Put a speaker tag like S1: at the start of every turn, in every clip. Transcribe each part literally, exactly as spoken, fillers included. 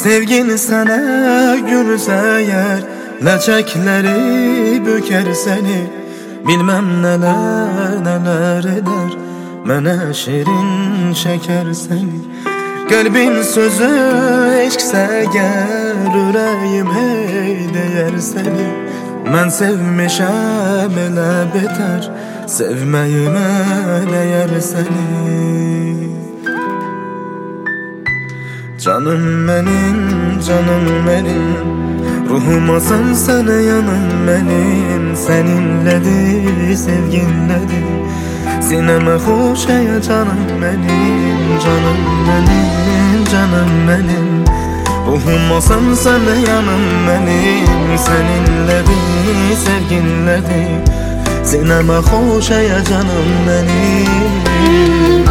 S1: Sevgini sana gülse eğer, ləçəkləri büker seni. Bilmem neler neler eder, mənə şirin şeker seni. Kalbin sözü eşkse eğer, ürəyim hey deyər seni. Mən sevmişəm elə beter, sevməyimə deyər seni. Canım benim, canım benim, ruhuma sen sana yanım benim. Seninledir, sevginledir, sineme hoş ya canım benim. Canım benim, canım benim, ruhuma sen sana yanım benim. Seninledir, sevginledir, sineme hoş ya canım benim.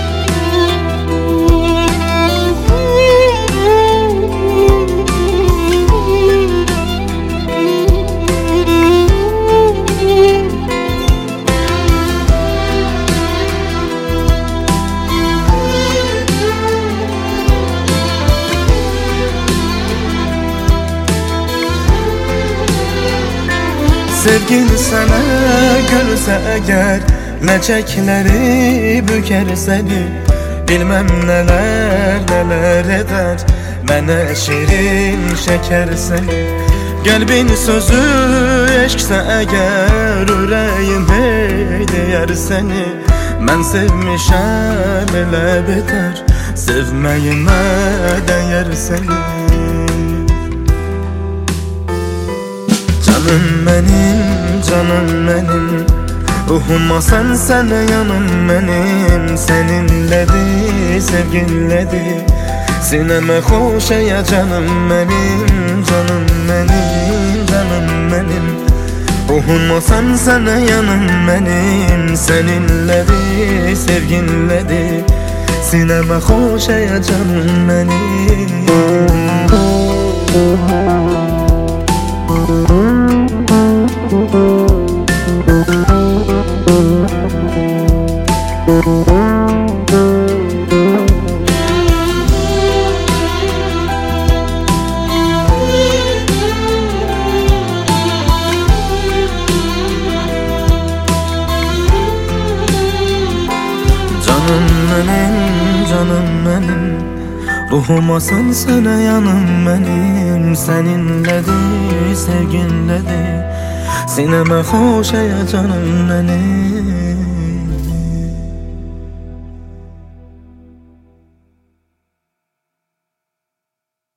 S1: Sevgini sana gülse eğer, ləçəkləri büker seni. Bilmem neler neler eder, mənə şirin şeker seni. Kalbin sözü eşkse eğer, ürəyim hey deyər seni. Mən sevmişəm elə beter, sevməyimə deyər seni. Canım benim, canım benim, ruhuma sen sana yanım benim. Seninledir, sevginledir, sineme hoş ya canım benim. Canım benim, canım benim, ruhuma sen sana yanım benim. Seninledir, sevginledir, sineme hoş ya canım benim. Canım benim, canım benim, ruhuma sen sana yanım benim. Seninledir, sevginledir, sineme hoş ya canım benim.